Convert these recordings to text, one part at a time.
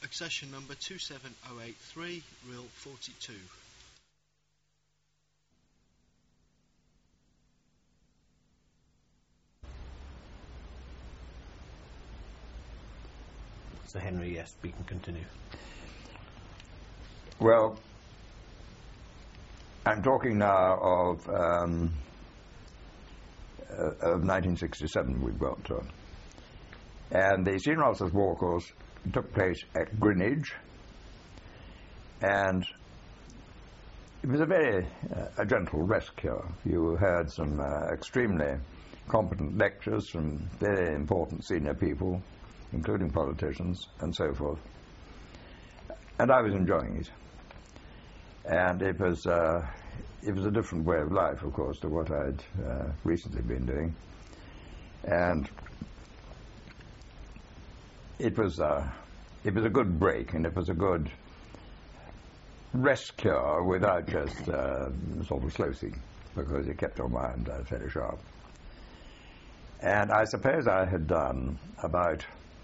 accession number 27083, reel 42. Sir Henry, yes, we can continue. Well, I'm talking now of 1967 we've got to. And the Senior Officers' War Course took place at Greenwich, and it was a very gentle rest cure. You heard some extremely competent lectures from very important senior people, including politicians and so forth. And I was enjoying it. And it was a different way of life, of course, to what I'd recently been doing. And it was a good break, and it was a good rest cure without just sort of slothing, because it kept your mind fairly sharp. And I suppose I had done about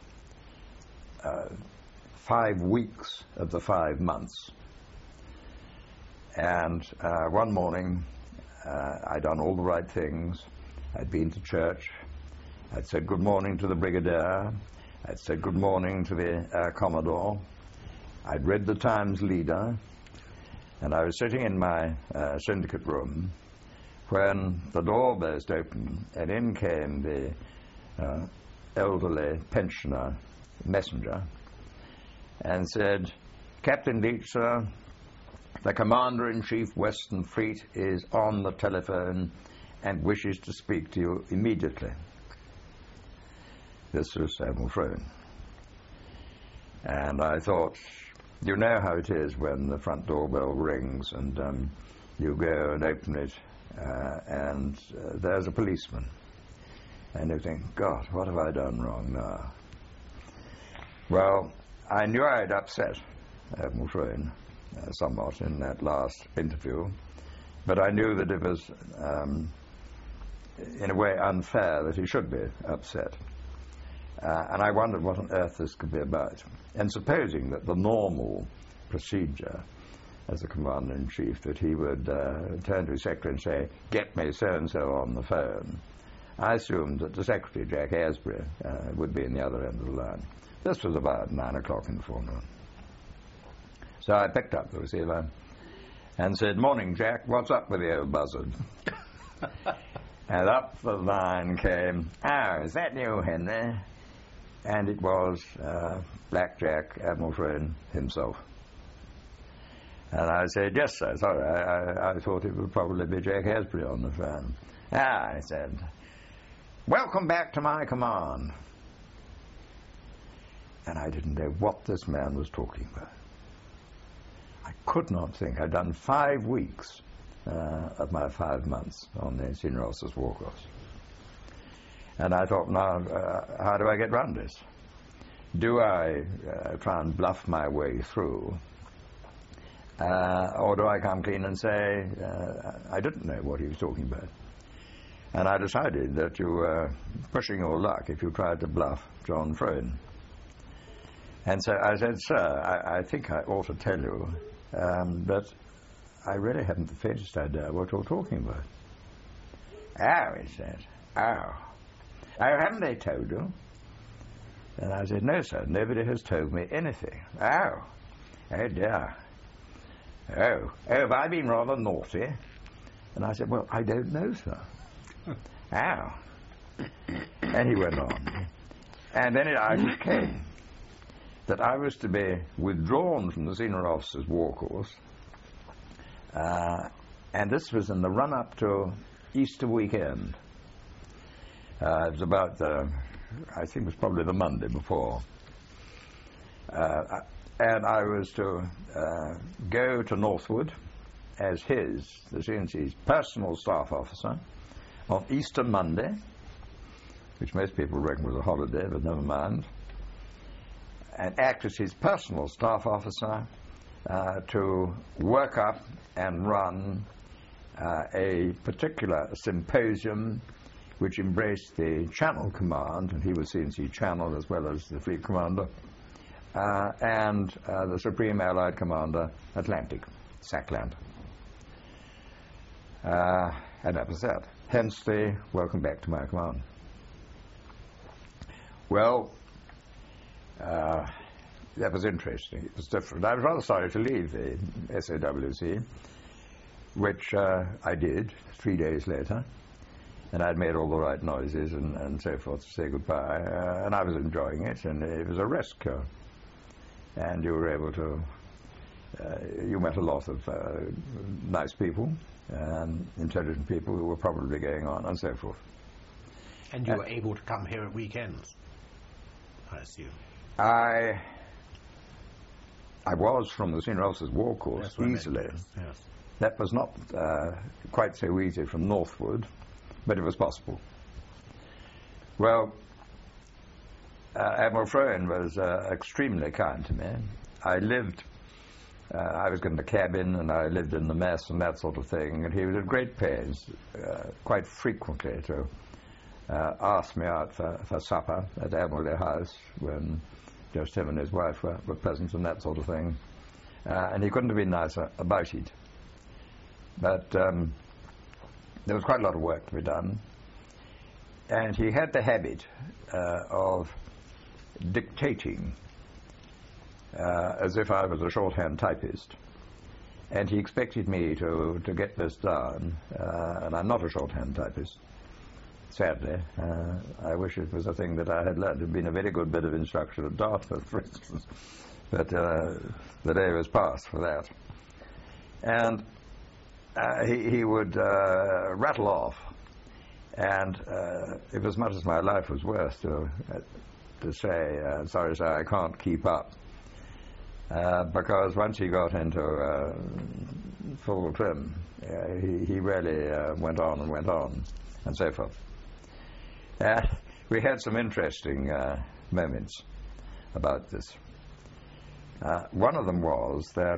5 weeks of the 5 months. And one morning, I'd done all the right things. I'd been to church. I'd said good morning to the brigadier. I'd said good morning to the Commodore. I'd read the Times leader. And I was sitting in my syndicate room when the door burst open, and in came the elderly pensioner messenger and said, "Captain Leach, sir, the Commander-in-Chief Western Fleet is on the telephone and wishes to speak to you immediately." This was Admiral Frone. And I thought, you know how it is when the front doorbell rings and you go and open it and there's a policeman. And you think, God, what have I done wrong now? Well, I knew I'd upset Admiral Frone somewhat in that last interview, but I knew that it was in a way unfair that he should be upset. And I wondered what on earth this could be about. And supposing that the normal procedure as a Commander-in-Chief, that he would turn to his secretary and say, "Get me so-and-so on the phone," I assumed that the secretary, Jack Asbury, would be in the other end of the line. This was about 9 o'clock in the forenoon. So I picked up the receiver and said, "Morning, Jack, what's up with the old buzzard?" And up the line came, "Oh, is that you, Henry?" And it was Black Jack, Admiral Frone himself. And I said, "Yes, sir, sorry, I thought it would probably be Jack Asbury on the phone." "Ah," I said, "welcome back to my command." And I didn't know what this man was talking about. I could not think. I'd done 5 weeks of my 5 months on the Senior Officers' War Course. And I thought, now, how do I get round this? Do I try and bluff my way through? Or do I come clean and say, I didn't know what he was talking about? And I decided that you were pushing your luck if you tried to bluff John Frone. And so I said, "Sir, I think I ought to tell you, but I really haven't the faintest idea what you're talking about." "Oh," he said, "oh, haven't they told you?" And I said, "No, sir, nobody has told me anything." Oh dear. Oh, have I been rather naughty?" And I said, "Well, I don't know, sir." "Oh." And he went on. And then it came that I was to be withdrawn from the Senior Officers' War Course, and this was in the run-up to Easter weekend. It was about I think it was probably the Monday before. And I was to go to Northwood as the CNC's personal staff officer on Easter Monday, which most people reckon was a holiday, but never mind, and act as his personal staff officer to work up and run a particular symposium which embraced the Channel Command, and he was CNC Channel as well as the Fleet Commander, and the Supreme Allied Commander, Atlantic, Sackland. And that was that. Hence the welcome back to my command. Well, that was interesting. It was different. I was rather sorry to leave the SAWC, which I did 3 days later, and I'd made all the right noises and so forth to say goodbye, and I was enjoying it, and it was a rest cure. And you were able to, you met a lot of nice people, intelligent people who were probably going on, and so forth. And you were able to come here at weekends, I assume? I was from the Senior Officers War Course easily. Yes. That was not quite so easy from Northwood, but it was possible. Well, Admiral Frowin was extremely kind to me. I was given a cabin, and I lived in the mess and that sort of thing, and he was at great pains quite frequently to ask me out for supper at Admiralty House when just him and his wife were present and that sort of thing. And he couldn't have been nicer about it. But there was quite a lot of work to be done. And he had the habit of dictating as if I was a shorthand typist. And he expected me to get this done. And I'm not a shorthand typist, sadly. I wish it was a thing that I had learned. It had been a very good bit of instruction at Dartmouth, for instance. But the day was past for that. And he would rattle off. And it was as much as my life was worth to say, sorry, sir, I can't keep up. Because once he got into full trim, he really went on, and so forth. We had some interesting moments about this. One of them was that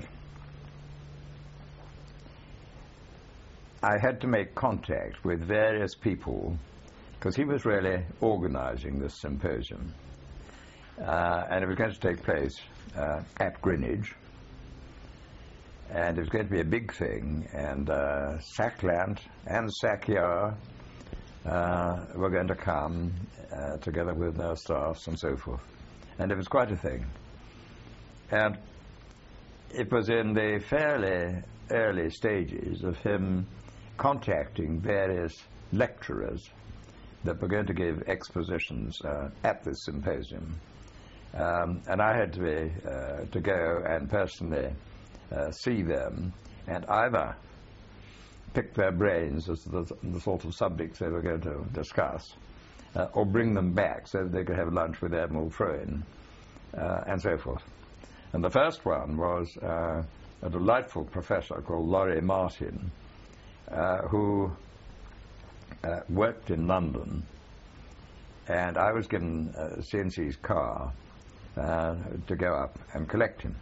I had to make contact with various people, because he was really organizing this symposium. And it was going to take place at Greenwich. And it was going to be a big thing. And Sackland and Sackyer were going to come together with their staffs and so forth. And it was quite a thing. And it was in the fairly early stages of him contacting various lecturers that were going to give expositions at this symposium. And I had to go and personally see them and either pick their brains as to the sort of subjects they were going to discuss, or bring them back so that they could have lunch with Admiral Frowin, and so forth. And the first one was a delightful professor called Laurie Martin, who worked in London, and I was given CNC's car to go up and collect him.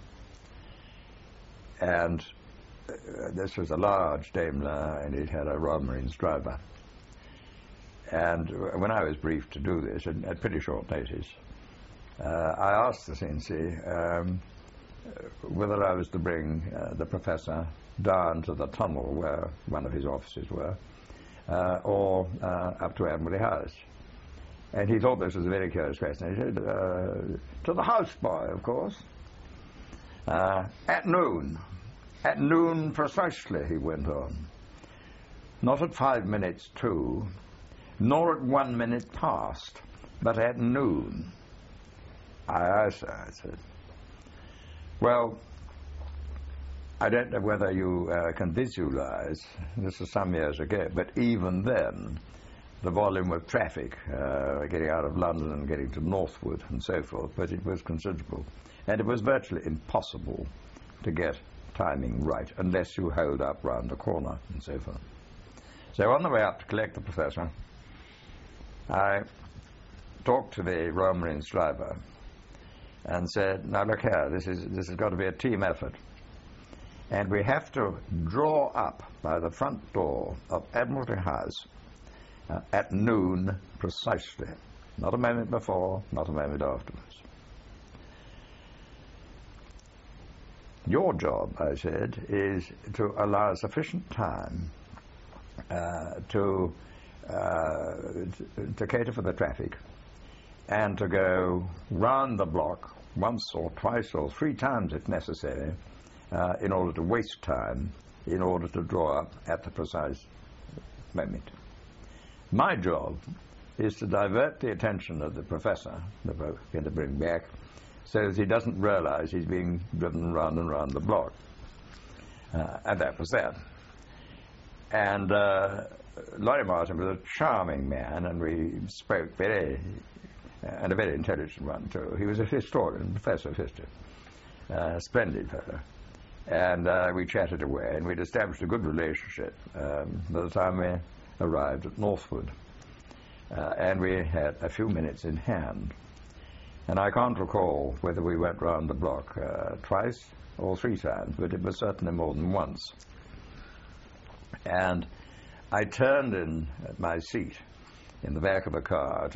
And this was a large Daimler, and it had a Royal Marines driver. And when I was briefed to do this, at pretty short notice, I asked the CNC whether I was to bring the professor down to the tunnel where one of his offices were, or up to Admiralty House. And he thought this was a very curious question. He said, to the house boy, of course. At noon. At noon precisely, he went on. Not at 5 minutes to, nor at 1 minute past, but at noon. Aye, sir, I said. Well, I don't know whether you can visualize, this is some years ago, but even then, the volume of traffic getting out of London and getting to Northwood and so forth, but it was considerable. And it was virtually impossible to get timing right unless you held up round the corner and so forth. So on the way up to collect the professor, I talked to the Royal Marines driver and said, now look here, this has got to be a team effort. And we have to draw up by the front door of Admiralty House at noon precisely. Not a moment before, not a moment afterwards. Your job, I said, is to allow sufficient time to cater for the traffic and to go round the block once or twice or 3 times if necessary in order to waste time, in order to draw up at the precise moment. My job is to divert the attention of the professor that we're going to bring back so that he doesn't realize he's being driven round and round the block. And that was that. And Laurie Martin was a charming man, and we spoke and a very intelligent one too. He was a historian, professor of history, splendid fellow. And we chatted away, and we'd established a good relationship by the time we arrived at Northwood. And we had a few minutes in hand. And I can't recall whether we went round the block twice or 3 times, but it was certainly more than once. And I turned in at my seat in the back of a car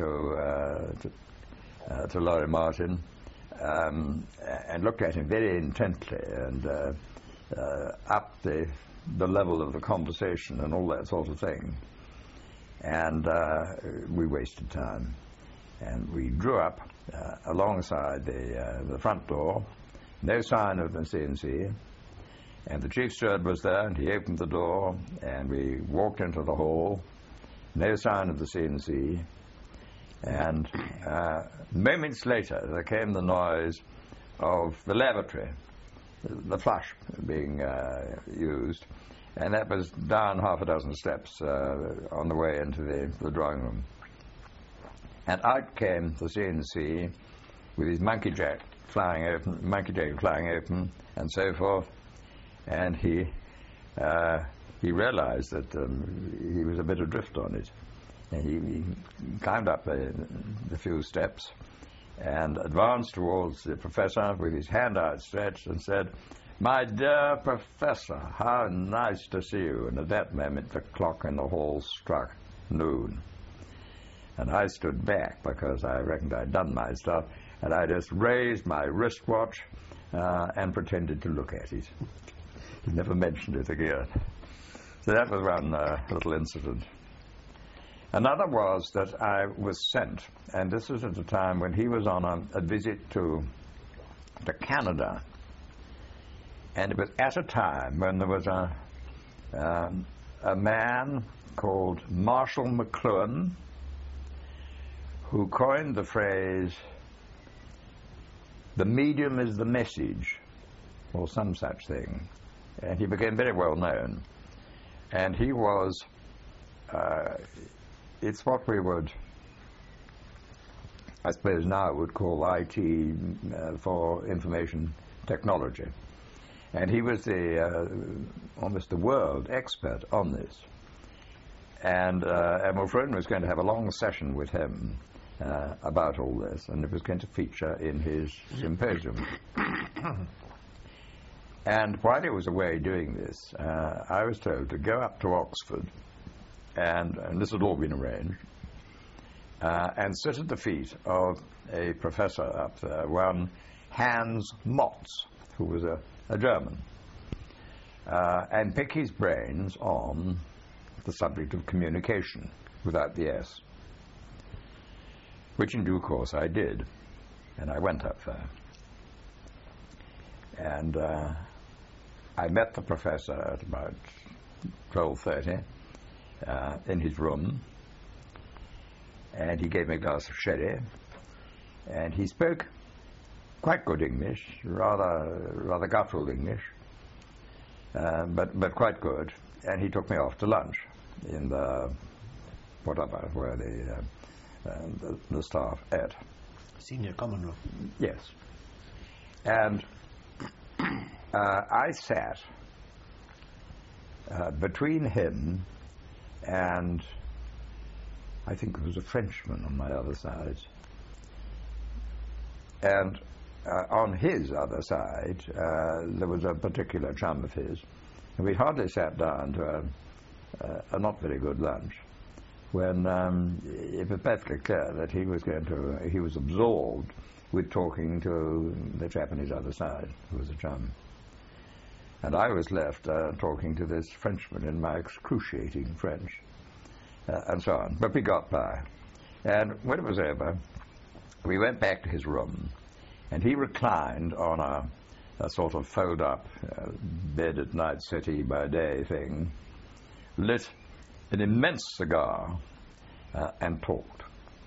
to Laurie Martin and looked at him very intently and upped the level of the conversation and all that sort of thing. And we wasted time. And we drew up alongside the front door, no sign of the C&C, and the chief steward was there, and he opened the door, and we walked into the hall, no sign of the C&C, and moments later there came the noise of the lavatory, the flush being used, and that was down half a dozen steps on the way into the drawing room. And out came the C&C with his monkey jack flying open, and so forth. And he realized that he was a bit adrift on it. And he climbed up the few steps and advanced towards the professor with his hand outstretched and said, "My dear Professor, how nice to see you." And at that moment the clock in the hall struck noon. And I stood back because I reckoned I'd done my stuff, and I just raised my wristwatch and pretended to look at it. He never mentioned it again. So that was one little incident. Another was that I was sent, and this was at a time when he was on a visit to Canada, and it was at a time when there was a man called Marshall McLuhan who coined the phrase, "The medium is the message," or some such thing. And he became very well known. And he was, it's what we would, I suppose now would call IT for information technology. And he was almost the world expert on this. And Mulfern was going to have a long session with him about all this, and it was going to feature in his symposium. And while he was away doing this, I was told to go up to Oxford, and this had all been arranged, and sit at the feet of a professor up there, one Hans Motz, who was a German, and pick his brains on the subject of communication without the S, which in due course I did, and I went up there. And I met the professor at about 12:30 in his room, and he gave me a glass of sherry, and he spoke quite good English, rather guttural English, but quite good, and he took me off to lunch in the whatever where the staff ate. Senior common room. Yes. And I sat between him and I think there was a Frenchman on my other side. And on his other side, there was a particular chum of his. And we hardly sat down to a not very good lunch when it was perfectly clear that he was absorbed with talking to the chap on his other side, who was a chum. And I was left talking to this Frenchman in my excruciating French, and so on. But we got by. And when it was over, we went back to his room, and he reclined on a sort of fold-up bed at night, settee by day thing, lit an immense cigar, and talked.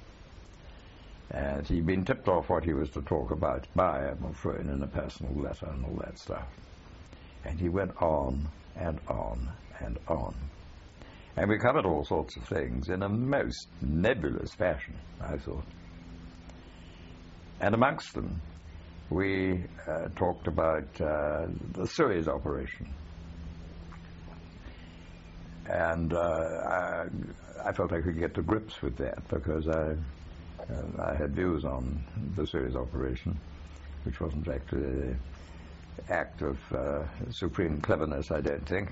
And he'd been tipped off what he was to talk about by Admiral Freund in a personal letter and all that stuff. And he went on and on and on. And we covered all sorts of things in a most nebulous fashion, I thought. And amongst them, we talked about the Suez operation. And I felt I could get to grips with that because I had views on the Suez operation, which wasn't actually an act of supreme cleverness, I don't think,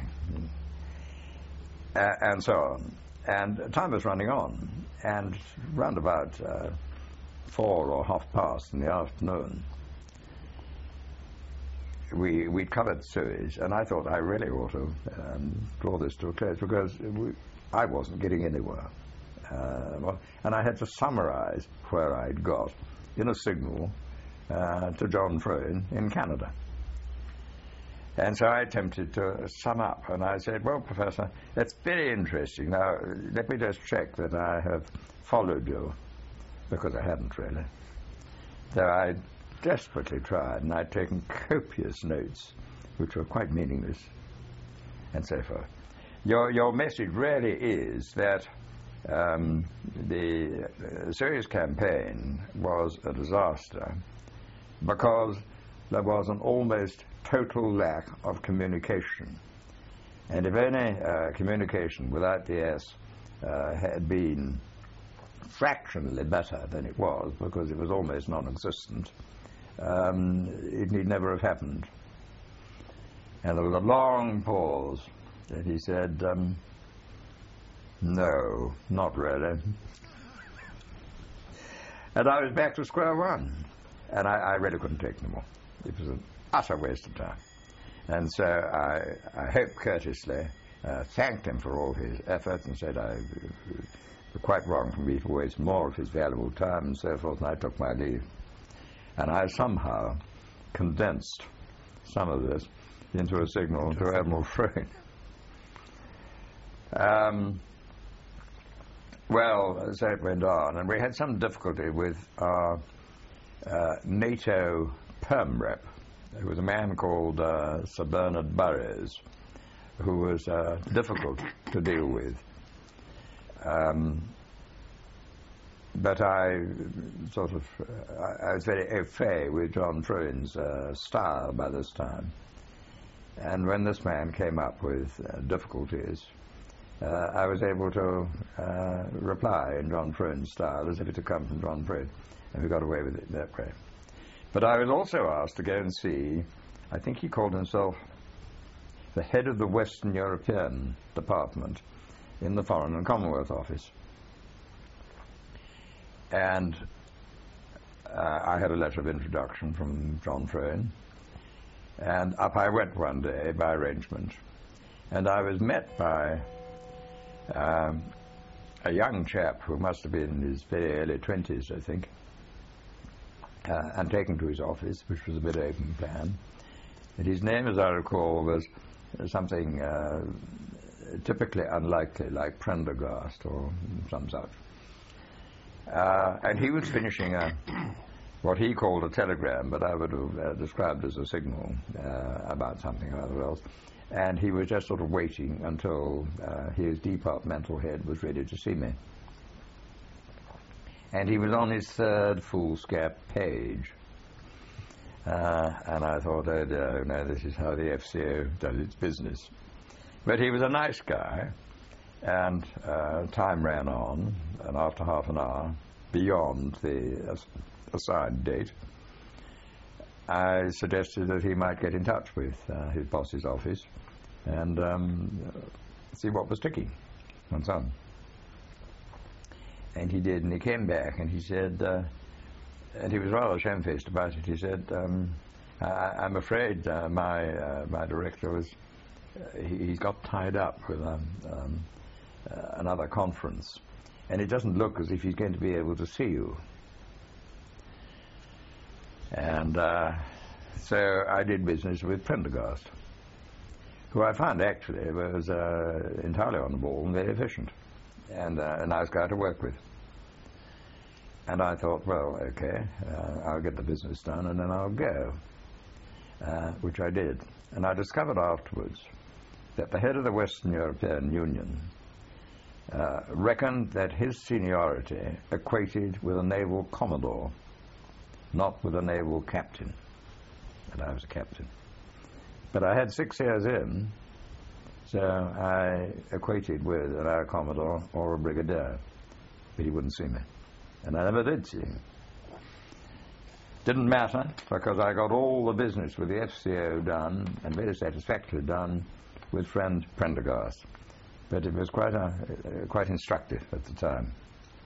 and so on. And time was running on, and round about 4 or half past in the afternoon, we'd covered Suez, and I thought I really ought to draw this to a close because I wasn't getting anywhere. And I had to summarize where I'd got in a signal to John Freund in Canada. And so I attempted to sum up, and I said, well, Professor, that's very interesting. Now, let me just check that I have followed you, because I hadn't really. Though I desperately tried, and I'd taken copious notes, which were quite meaningless, and so forth. Your message really is that the Suez campaign was a disaster because there was an almost total lack of communication. And if any communication without the S had been fractionally better than it was, because it was almost non-existent, it need never have happened. And there was a long pause, and he said, no, not really. And I was back to square one, and I really couldn't take any more. It was an utter waste of time. And so I hope courteously thanked him for all his efforts and said I was quite wrong for me to waste more of his valuable time and so forth, and I took my leave. And I somehow condensed some of this into a signal to Admiral Freund. Well, so it went on, and we had some difficulty with our NATO Perm Rep. There was a man called Sir Bernard Burrows, who was difficult to deal with. But I was very au fait with John Freund's style by this time. And when this man came up with difficulties, I was able to reply in John Freund's style as if it had come from John Freund, and we got away with it that way. But I was also asked to go and see, I think he called himself the head of the Western European Department in the Foreign and Commonwealth Office. And I had a letter of introduction from John Freund, and up I went one day by arrangement, and I was met by a young chap who must have been in his very early 20s, I think, and taken to his office, which was a bit open plan. And his name, as I recall, was something typically unlikely, like Prendergast or some such. And he was finishing what he called a telegram, but I would have described as a signal about something or other else. And he was just sort of waiting until his departmental head was ready to see me. And he was on his third foolscap page. And I thought, oh dear, no, this is how the FCO does its business. But he was a nice guy, and time ran on, and after half an hour, beyond the assigned date, I suggested that he might get in touch with his boss's office and see what was ticking and so on. And he did, and he came back and he said, and he was rather shamefaced about it, he said, I'm afraid my director was he's got tied up with another conference, and it doesn't look as if he's going to be able to see you. And so I did business with Prendergast, who I found actually was entirely on the ball and very efficient, and a nice guy to work with. And I thought, well, okay, I'll get the business done and then I'll go, which I did. And I discovered afterwards that the head of the Western European Union reckoned that his seniority equated with a naval commodore, not with a naval captain. And I was a captain. But I had 6 years in, so I equated with an air commodore or a brigadier, but he wouldn't see me. And I never did see him. Didn't matter, because I got all the business with the FCO done, and very satisfactorily done, with friend Prendergast. But it was quite instructive at the time.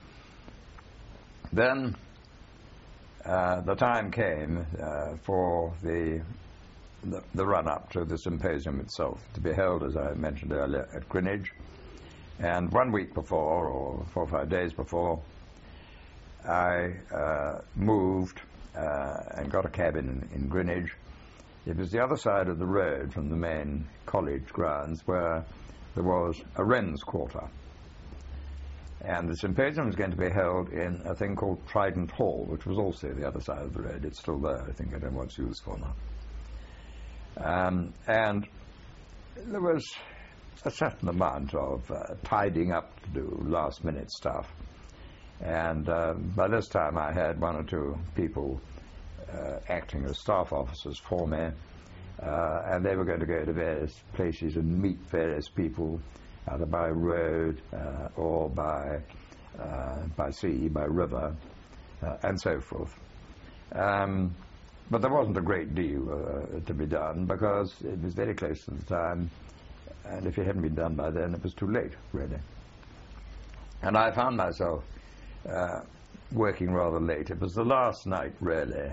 Then the time came for the run-up to the symposium itself, to be held, as I mentioned earlier, at Greenwich. And 1 week before, or 4 or 5 days before, I moved and got a cabin in Greenwich. It was the other side of the road from the main college grounds, where there was a Wren's Quarter. And the symposium was going to be held in a thing called Trident Hall, which was also the other side of the road. It's still there, I think. I don't know what it's used for now. And there was a certain amount of tidying up to do, last-minute stuff. And by this time I had 1 or 2 people acting as staff officers for me, and they were going to go to various places and meet various people, either by road or by sea, by river, and so forth. But there wasn't a great deal to be done, because it was very close to the time, and if it hadn't been done by then, it was too late, really. And I found myself working rather late. It was the last night, really,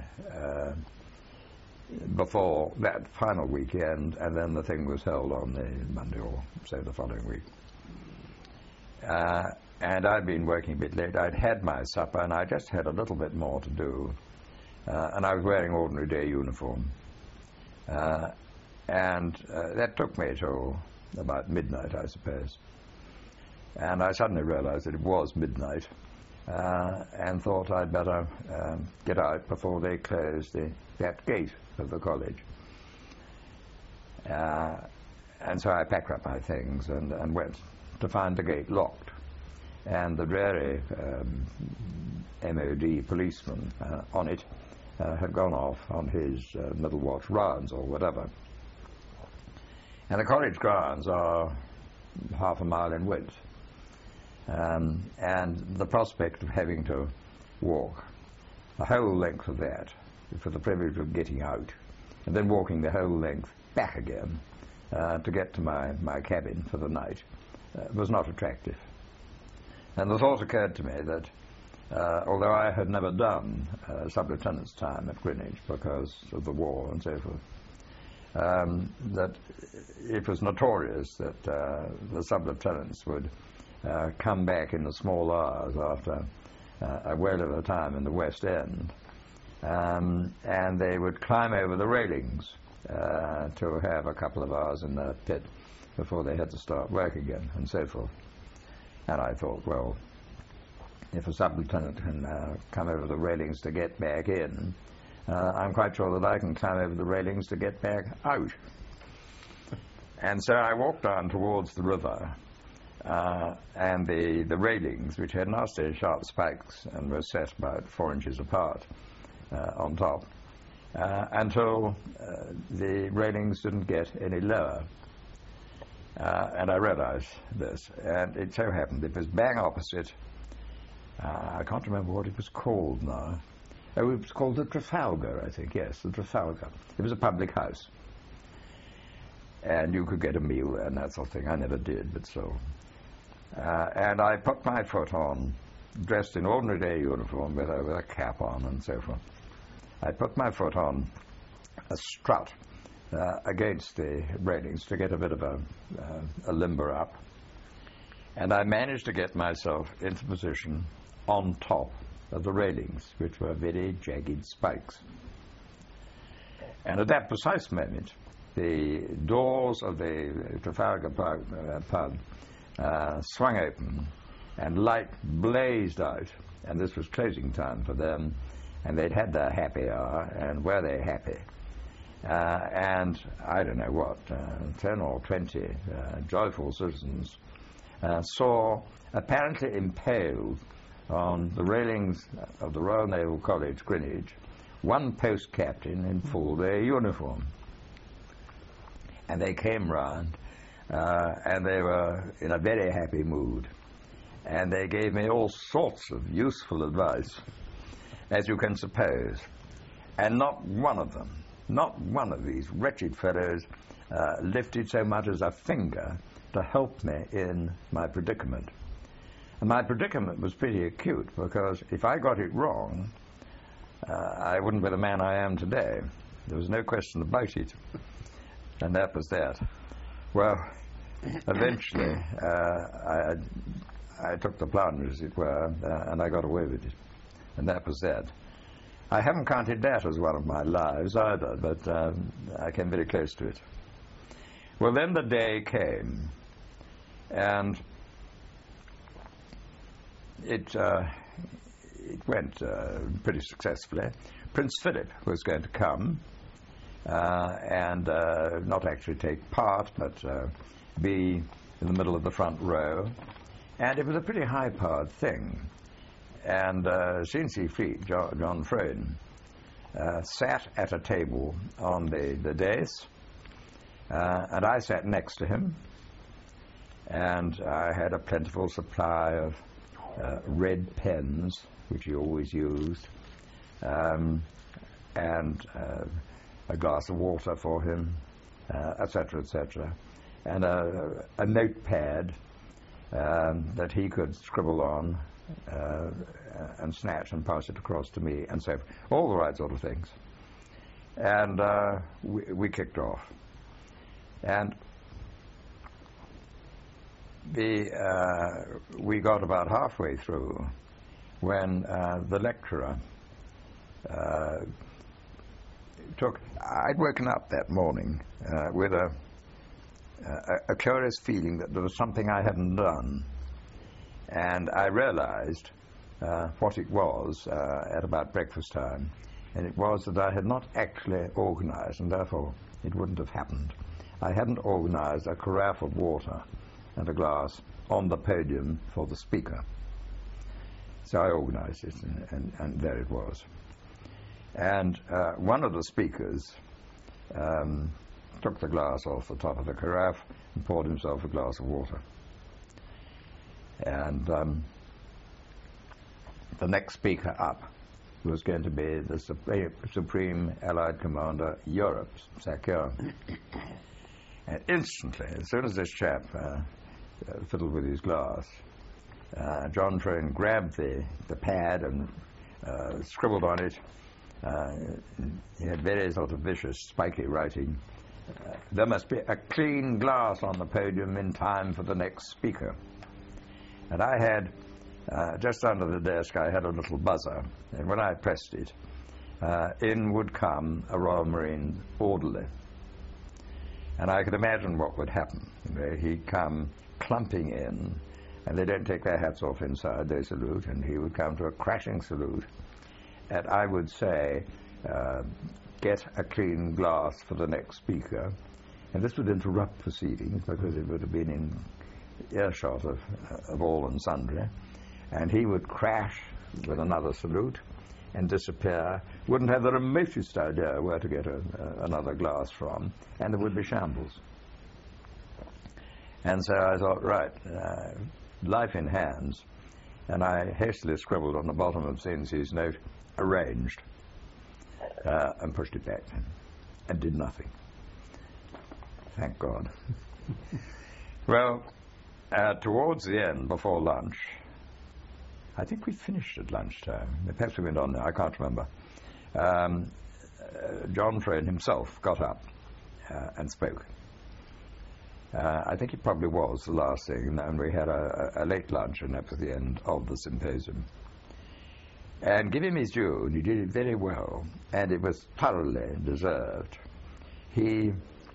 before that final weekend, and then the thing was held on the Monday or so the following week. And I'd been working a bit late. I'd had my supper, and I just had a little bit more to do. And I was wearing ordinary day uniform. And that took me till about midnight, I suppose. And I suddenly realized that it was midnight, and thought I'd better get out before they closed that gate of the college. And so I packed up my things and went to find the gate locked. And the dreary MOD policeman on it had gone off on his middle watch rounds or whatever. And the college grounds are half a mile in width. And the prospect of having to walk the whole length of that for the privilege of getting out, and then walking the whole length back again to get to my cabin for the night was not attractive. And the thought occurred to me that although I had never done sub-lieutenant's time at Greenwich because of the war and so forth, that it was notorious that the sub-lieutenants would come back in the small hours after a whale of a time in the West End, and they would climb over the railings to have a couple of hours in the pit before they had to start work again, and so forth. And I thought, well, if a sub-lieutenant can come over the railings to get back in, I'm quite sure that I can climb over the railings to get back out. And so I walked down towards the river, and the railings, which had nasty sharp spikes and were set about 4 inches apart on top, until the railings didn't get any lower. And I realized this, and it so happened it was bang opposite, I can't remember what it was called now. Oh, it was called the Trafalgar, I think, yes, the Trafalgar. It was a public house. And you could get a meal there and that sort of thing. I never did, but so. And I put my foot on, dressed in ordinary day uniform with a cap on and so forth. I put my foot on a strut against the railings to get a bit of a limber up. And I managed to get myself into position on top of the railings, which were very jagged spikes. And at that precise moment, the doors of the Trafalgar pub swung open, and light blazed out, and this was closing time for them, and they'd had their happy hour, and were they happy? And I don't know what, 10 or 20 joyful citizens saw, apparently impaled on the railings of the Royal Naval College, Greenwich, one post captain in full day uniform. And they came round, and they were in a very happy mood. And they gave me all sorts of useful advice, as you can suppose. And not one of them, not one of these wretched fellows lifted so much as a finger to help me in my predicament. And my predicament was pretty acute, because if I got it wrong, I wouldn't be the man I am today. There was no question about it. And that was that. Well, eventually, I took the plunge, as it were, and I got away with it. And that was that. I haven't counted that as one of my lives either, but I came very close to it. Well, then the day came, and it went pretty successfully. Prince Philip was going to come and not actually take part, but be in the middle of the front row. And it was a pretty high-powered thing. And C&C Fleet, John Frone, sat at a table on the dais, and I sat next to him, and I had a plentiful supply of red pens, which he always used, and a glass of water for him, etc., etc., and a notepad that he could scribble on and snatch and pass it across to me, and so all the right sort of things. And we kicked off. And we got about halfway through when the lecturer I'd woken up that morning with a curious feeling that there was something I hadn't done. And I realized what it was at about breakfast time. And it was that I had not actually organized, and therefore it wouldn't have happened. I hadn't organized a carafe of water and a glass on the podium for the speaker. So I organized it, and there it was. And one of the speakers took the glass off the top of the carafe and poured himself a glass of water. And the next speaker up was going to be the Supreme Allied Commander, Europe, Sakur. And instantly, as soon as this chap fiddled with his glass, John Frone grabbed the pad and scribbled on it. He had very sort of vicious, spiky writing. There must be a clean glass on the podium in time for the next speaker. And I had, just under the desk, I had a little buzzer. And when I pressed it, in would come a Royal Marine orderly. And I could imagine what would happen. He'd come clumping in, and they don't take their hats off inside, they salute, and he would come to a crashing salute. And I would say, get a clean glass for the next speaker. And this would interrupt proceedings, because it would have been in earshot of all and sundry. And he would crash with another salute and disappear, wouldn't have the remotest idea where to get another glass from, and there would be shambles. And so I thought, right, life in hands. And I hastily scribbled on the bottom of C&C's note, arranged, and pushed it back and did nothing. Thank God. Well, towards the end, before lunch, I think we finished at lunchtime. Perhaps we went on there, I can't remember. John Frayne himself got up and spoke. I think it probably was the last thing, and we had a late lunch, and that was the end of the symposium. And give him his due, and he did it very well, and it was thoroughly deserved. He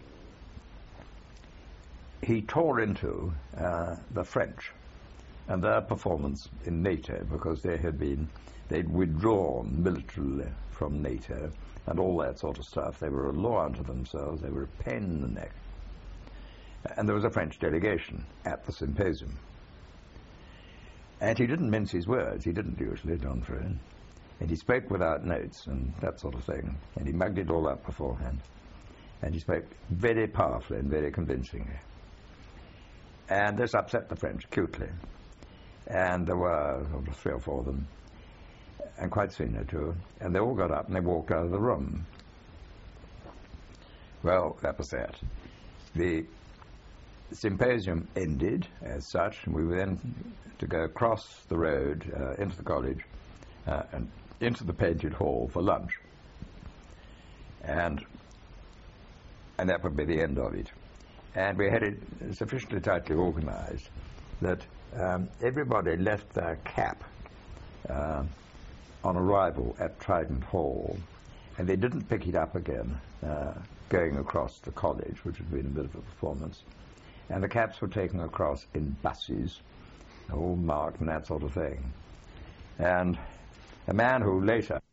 tore into the French and their performance in NATO, because they'd withdrawn militarily from NATO and all that sort of stuff. They were a law unto themselves. They were a pain in the neck. And there was a French delegation at the symposium. And he didn't mince his words. He didn't usually, John Frayne. And he spoke without notes and that sort of thing. And he mugged it all up beforehand. And he spoke very powerfully and very convincingly. And this upset the French acutely. And there were 3 or 4 of them, and quite senior too. And they all got up and they walked out of the room. Well, that was that. The symposium ended as such, and we were then to go across the road into the college and into the painted hall for lunch. And that would be the end of it. And we had it sufficiently tightly organized that everybody left their cap on arrival at Trident Hall, and they didn't pick it up again going across the college, which had been a bit of a performance. And the caps were taken across in buses, all marked and that sort of thing. And a man who later